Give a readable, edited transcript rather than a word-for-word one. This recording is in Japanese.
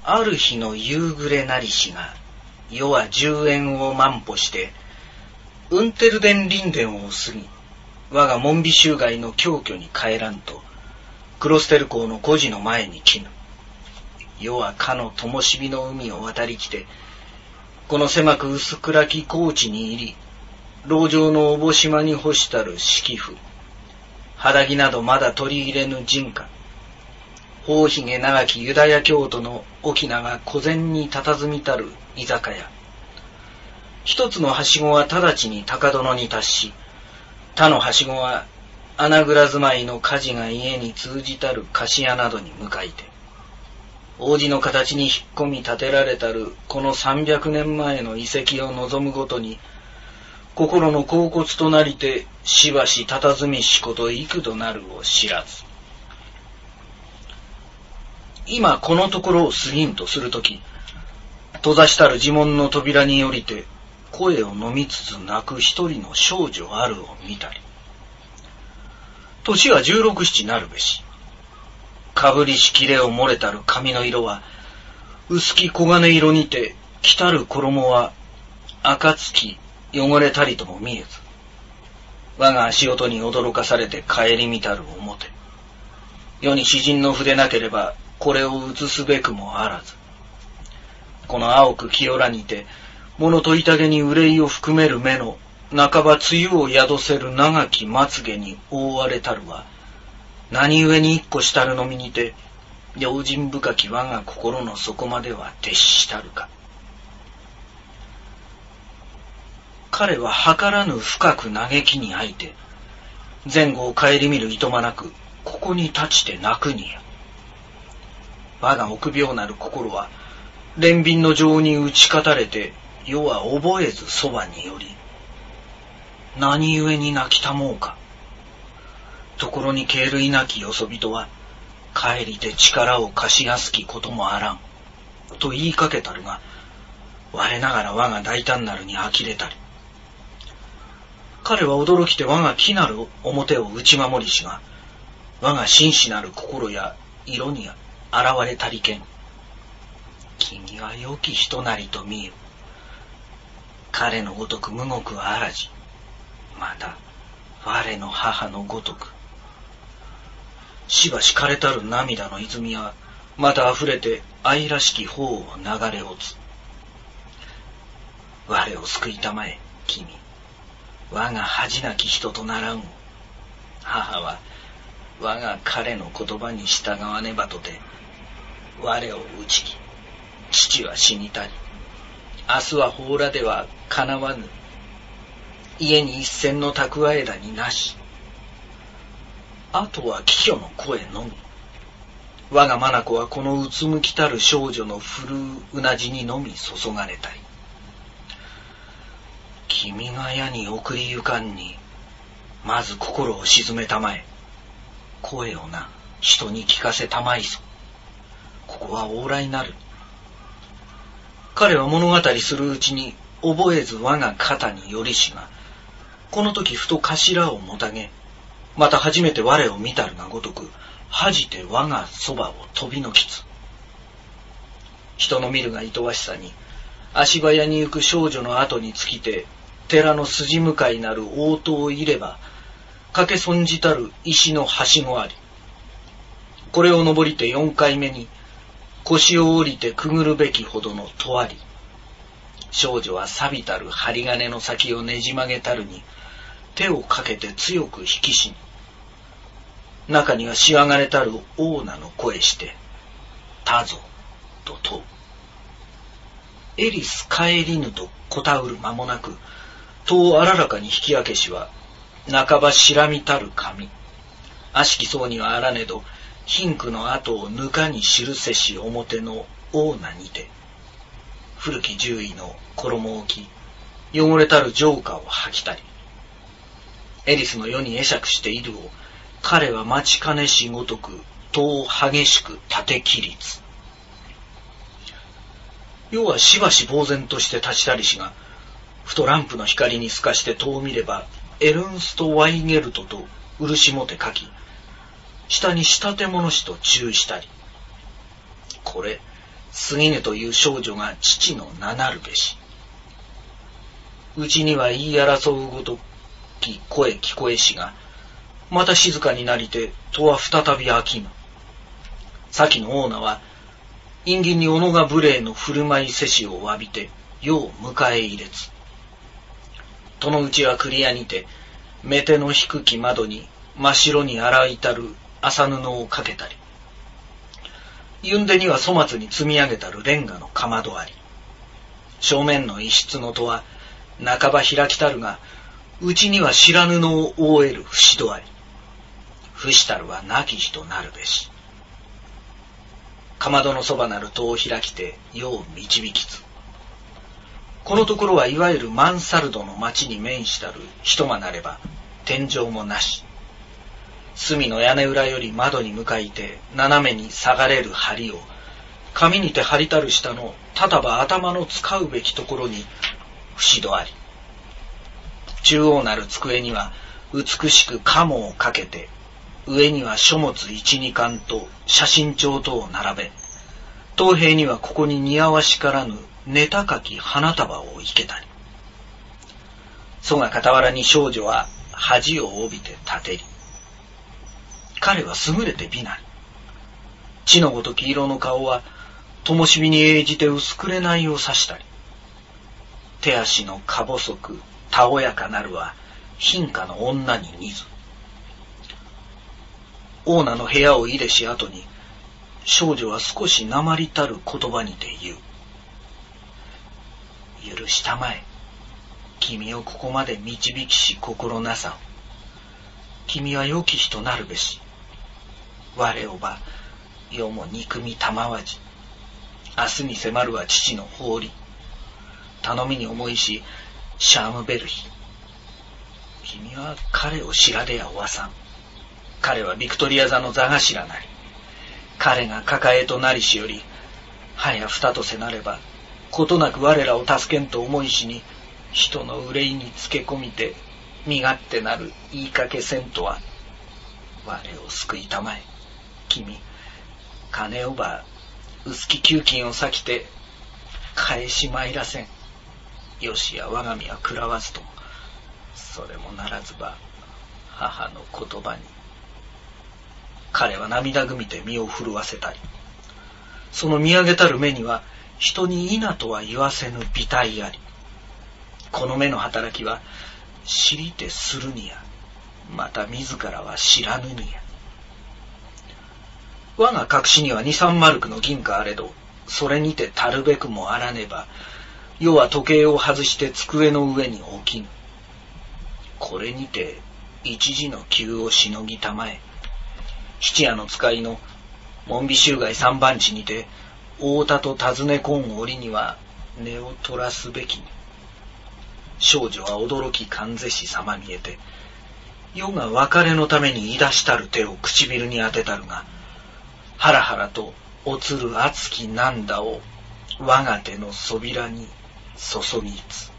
ある日の夕暮れなりしが、夜は10円を万歩して、ウンテルデン林殿を過ぎ、我が門美州街の京居に帰らんと、クロステル港の孤児の前に来ぬ。夜はかの灯火の海を渡り来て、この狭く薄暗き高地に入り、籠城のおぼしまに干したる敷布、肌着などまだ取り入れぬ人家、頬ひげ長きユダヤ教徒の翁が小膳に佇みたる居酒屋。一つのはしごは直ちに高殿に達し、他のはしごは穴蔵住まいの火事が家に通じたる菓子屋などに向かいて、王子の形に引っ込み建てられたるこの300年前の遺跡を望むごとに、心の恍惚となりてしばし佇みしこと幾度なるを知らず。今このところを過ぎんとするとき、閉ざしたる寺門の扉によりて声を飲みつつ泣く一人の少女あるを見たり、年は16、17なるべし、かぶりしきれを漏れたる髪の色は薄き黄金色にて、着たる衣は暁汚れたりとも見えず、我が足音に驚かされて顧みたる表、世に詩人の筆なければこれを写すべくもあらず、この青く清らにて物と宴に憂いを含める目の半ば梅雨を宿せる長きまつげに覆われたるは、何故に一個したるのみにて用心深き我が心の底までは徹したるか。彼は計らぬ深く嘆きにあいて、前後を顧みるいとまなくここに立ちて泣くにや。我が臆病なる心は憐憫の情に打ち勝たれて、世は覚えずそばにより、何故に泣きたもうか。ところに敬類なきよそ人は、帰りて力を貸しやすきこともあらん、と言いかけたるが、我ながら我が大胆なるに呆れたり。彼は驚きて我が木なる表を打ち守りしが、我が真摯なる心や色に現れたりけん。君は良き人なりと見よ。彼のごとく無獄はあらじ、また我の母のごとく。しばし枯れたる涙の泉はまた溢れて愛らしき方を流れ落つ。我を救いたまえ君、我が恥なき人とならんを。母は我が彼の言葉に従わねばとて我を打ちき、父は死にたり、明日は崩羅ではかなわぬ。家に一銭の蓄え谷なし。あとは貴女の声のみ。我が眼はこのうつむきたる少女の振るうなじにのみ注がれたり。君が矢に送りゆかんに、まず心を静めたまえ。声をな、人に聞かせたまいぞ。ここは往来なる。彼は物語するうちに覚えず我が肩に寄りしが、この時ふと頭をもたげ、また初めて我を見たるがごとく恥じて我がそばを飛びのきつ。人の見るがいとわしさに足早に行く少女の後につきて、寺の筋向かいなる応答を入れば駆け損じたる石のはしごあり、これを登りて4回目に腰を降りてくぐるべきほどの戸あり、少女は錆びたる針金の先をねじ曲げたるに手をかけて強く引きしに、中にはしわがれたるオーナの声して、たぞ、と問う。エリス帰りぬとこたうる間もなく、戸をあららかに引き開けしは、半ばしらみたる髪、悪しきそうにはあらねど、貧苦の跡をぬかに記せし表のオーナにて、古き獣医の衣を着、汚れたる城下を履きたり、エリスの世に会釈しているを、彼は待ちかねしごとく戸を激しく立て切りつ。世はしばし呆然として立ちたりしが、ふとランプの光に透かして戸を見れば、エルンスト・ワイゲルトと漆もて書き、下に仕立て物師と注したり、これ過ぎぬという少女が父の名なるべし。うちには言い争うごとき声聞こえしが、また静かになりて、戸は再び開きぬ。先のオーナは、陰銀に斧が無礼の振る舞いせしを詫びて、世を迎え入れつ。戸の内はクリアにて、目手の低き窓に真っ白に洗いたる麻布をかけたり、ゆんでには粗末に積み上げたるレンガのかまどあり、正面の一室の戸は半ば開きたるが、うちには白布を覆える節戸あり、不したるは亡き人なるべし。かまどのそばなる戸を開きて世を導きつ。このところはいわゆるマンサルドの町に面したる一間なれば天井もなし。隅の屋根裏より窓に向かいて斜めに下がれる梁を紙にて張りたる下のただば頭の使うべきところに節戸あり。中央なる机には美しく鴨をかけて、上には書物一二巻と写真帳等を並べ、東平にはここに似合わしからぬ寝高き花束を生けたり。そが傍らに少女は恥を帯びて立てり。彼は優れて美なり。血のごとき色の顔は、灯火に映じて薄くれないを指したり。手足のか細く、たおやかなるは、貧家の女に似ず。オーナの部屋を入れし後に、少女は少しなまりたる言葉にて言う。許したまえ。君をここまで導きし心なさを。君は良き人なるべし。我をば、世も憎みたまわじ。明日に迫るは父の法理。頼みに思いし、シャームベルヒ。君は彼を知らでやおわさん。彼はビクトリア座の座頭なり。彼が抱えとなりしより、はやふたとせなれば、ことなく我らを助けんと思いしに、人の憂いにつけ込みて、身勝手なる言いかけせんとは、我を救いたまえ。君、金をば、薄き給金を割きて、返しまいらせん。よしや我が身は食らわずとも、それもならずば、母の言葉に。彼は涙ぐみて身を震わせたり、その見上げたる目には、人に否とは言わせぬ美体あり。この目の働きは、知りてするにや、また自らは知らぬにや。我が隠しには2、3マルクの銀貨あれど、それにてたるべくもあらねば、世は時計を外して机の上に置きぬ。これにて一時の急をしのぎたまえ。七夜の使いの門美衆街三番地にて、太田と尋ねこん折には値を取らすべきに。少女は驚きかんぜしさま見えて、世が別れのために言い出したる手を唇に当てたるが、はらはらとおつる熱き涙を我が手のそびらに注ぎつ。